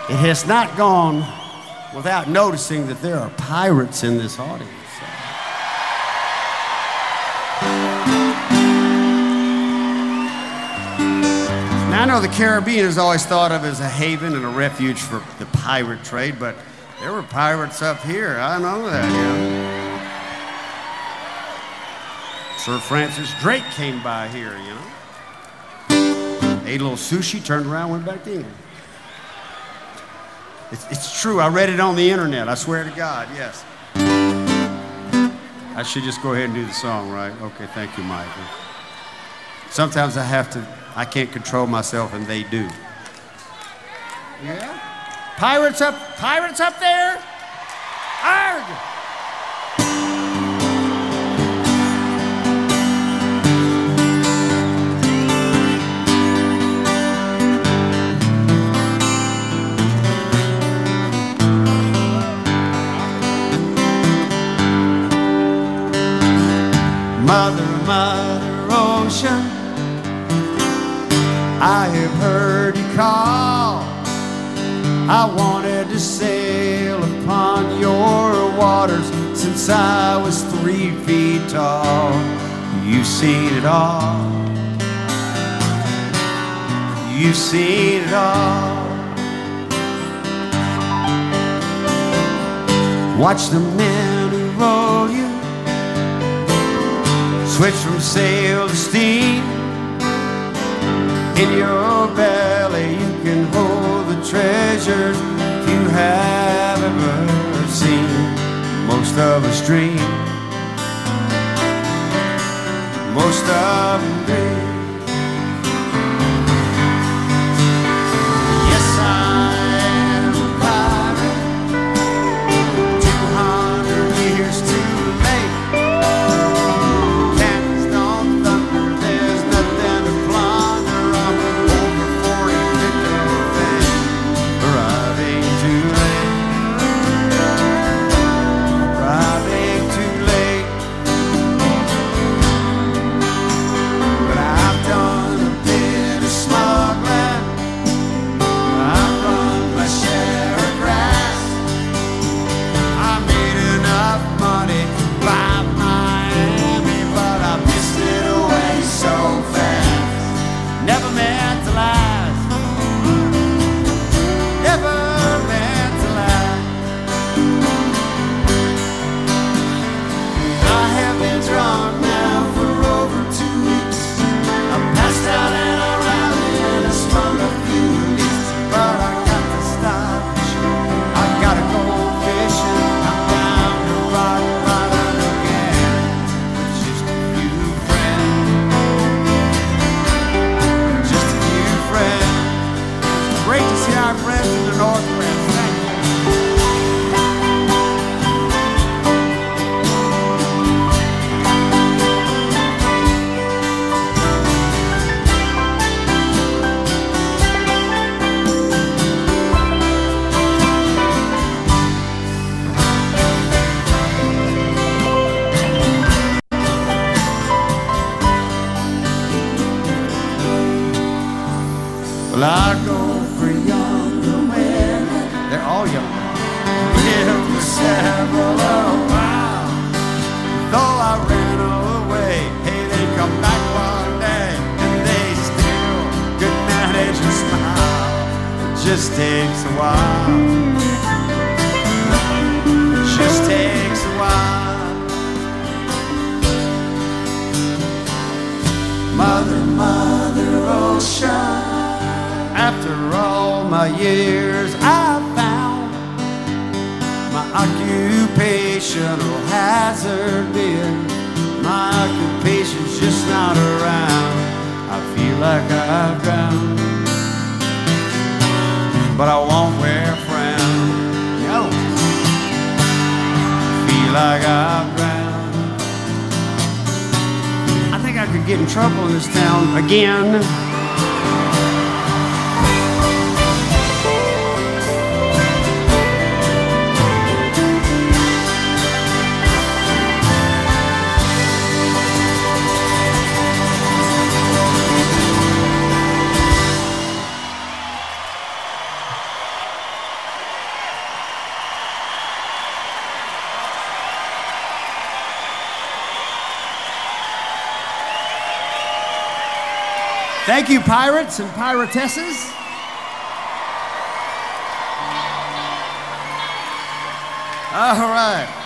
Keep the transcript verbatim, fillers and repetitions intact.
It has not gone without noticing that there are pirates in this audience. Now, I know the Caribbean is always thought of as a haven and a refuge for the pirate trade, but there were pirates up here. I know that, yeah. Sir Francis Drake came by here, you know. Ate a little sushi, turned around, went back to England. It's, it's true. I read it on the internet. I swear to God, yes. I should just go ahead and do the song, right? Okay, thank you, Mike. Sometimes I have to, I can't control myself, and they do. Yeah? Pirates up, pirates up there? Arg! Mother, Mother Ocean, I have heard you call. I wanted to sail upon your waters since I was three feet tall. You've seen it all. You've seen it all. Watch the men who roll you switch from sail to steam. In your belly you can hold the treasures you have ever seen. Most of us dream, most of them dream. Yes, I am a pirate, two hundred years too late. Cannons don't thunder, there's nothing to plunder. I'm over forty picture things, arriving too late, arriving too late. But I've done a bit of smuggling, I've run my share of grass. I made enough money by Miami, but I pissed it away so fast. Never meant to last, never meant to last. I have been drunk now for over two weeks. I passed out and I rallied and I sprung a few leaks. But I got to stop, I gotta go fishing. I'm down to Rock Island again with just a few friends, just a few friends. It's great to see our friends in the Northwest. Thank you. Well, I go for younger women. They're all young. Live for several a while. Though I ran away, hey, they come back one day and they still could manage to smile. It just takes a while. It just takes a while. Mother, Mother Ocean, after all my years, I found my occupational hazard been. My occupation's just not around. I feel like I've drowned, but I won't wear a frown. No, feel like I've drowned. I think I could get in trouble in this town again. Thank you, pirates and piratesses. All right.